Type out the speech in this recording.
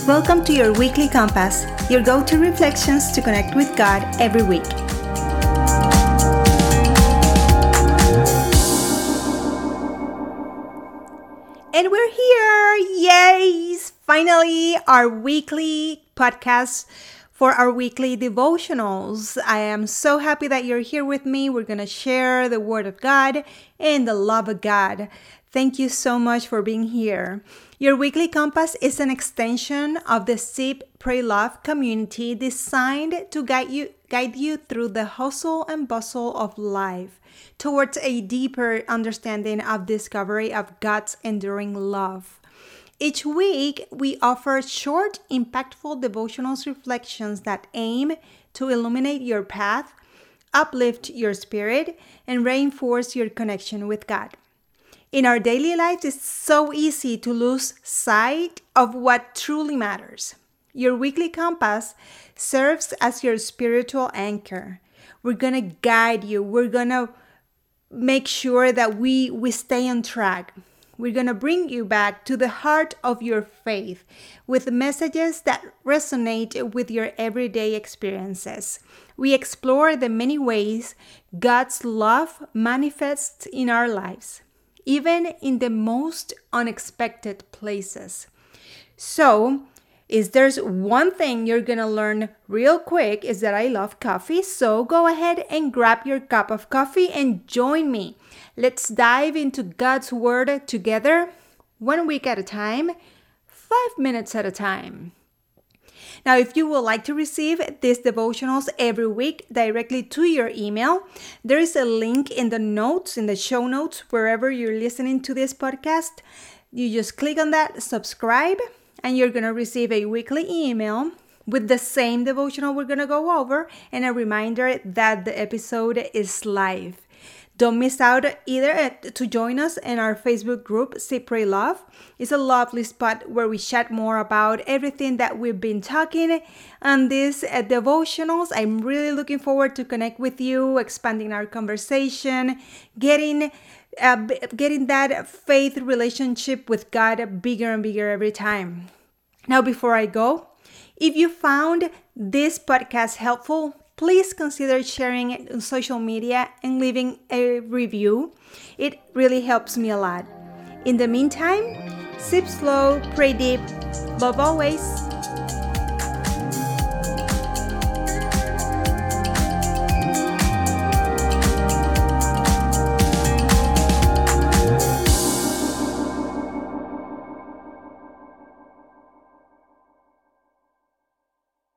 Welcome to your weekly compass, your go-to reflections to connect with God every week. And we're here! Yay! Finally, our weekly podcast for our weekly devotionals. I am so happy that you're here with me. We're going to share the Word of God and the love of God. Thank you so much for being here. Your weekly compass is an extension of the Sip, Pray, Love community designed to guide you through the hustle and bustle of life towards a deeper understanding of discovery of God's enduring love. Each week, we offer short, impactful devotionals reflections that aim to illuminate your path, uplift your spirit, and reinforce your connection with God. In our daily lives, it's so easy to lose sight of what truly matters. Your weekly compass serves as your spiritual anchor. We're going to guide you. We're going to make sure that we stay on track. We're going to bring you back to the heart of your faith with messages that resonate with your everyday experiences. We explore the many ways God's love manifests in our lives, even in the most unexpected places. So, there's one thing you're going to learn real quick is that I love coffee. So go ahead and grab your cup of coffee and join me. Let's dive into God's Word together, 1 week at a time, 5 minutes at a time. Now, if you would like to receive these devotionals every week directly to your email, there is a link in the show notes, wherever you're listening to this podcast. You just click on that, subscribe, and you're going to receive a weekly email with the same devotional we're going to go over and a reminder that the episode is live. Don't miss out either to join us in our Facebook group, Sip, Pray, Love. It's a lovely spot where we chat more about everything that we've been talking on these devotionals. I'm really looking forward to connect with you, expanding our conversation, getting that faith relationship with God bigger and bigger every time. Now, before I go, if you found this podcast helpful, please consider sharing it on social media and leaving a review. It really helps me a lot. In the meantime, sip slow, pray deep, love always.